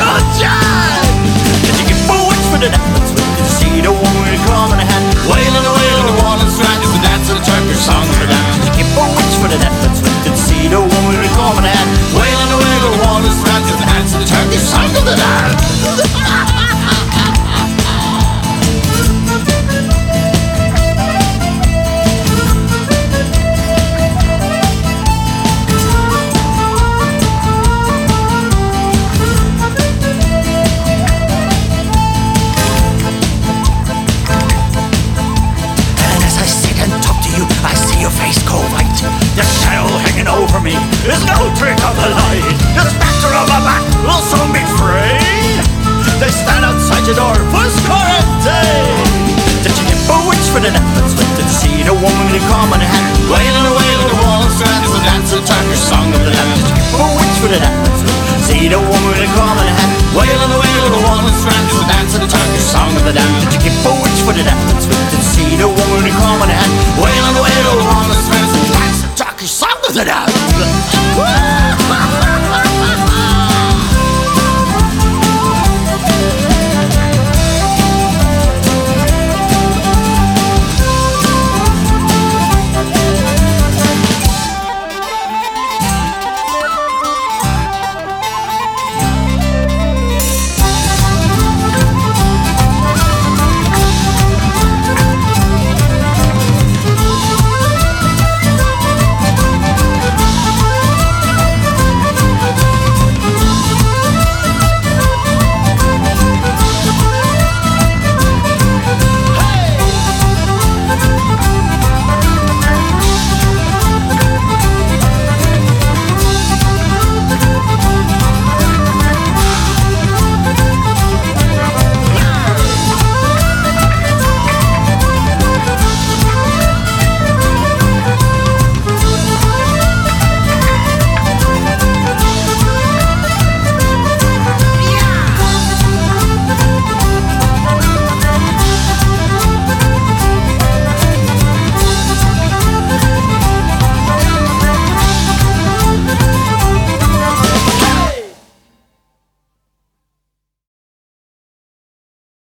Oh, John! Did you get forward for the dance? Did you see the woman coming ahead? Wailing away on the wall and strand is the dance of the Turkish song of the dance. Did you get forward for the dance? Did you see the woman coming ahead? Wailing away on the wall and strand is the dance of the Turkish song of the dance. The shadow hanging over me is no trick of the light. The spectre of my back will soon be free. They stand outside your door for quarantine. Did you get bewitched for the dance? Did you see the woman in common hand? Wailing away on the wall and strand is the dance of the Turkish song of the land. Did you get bewitched for the dance?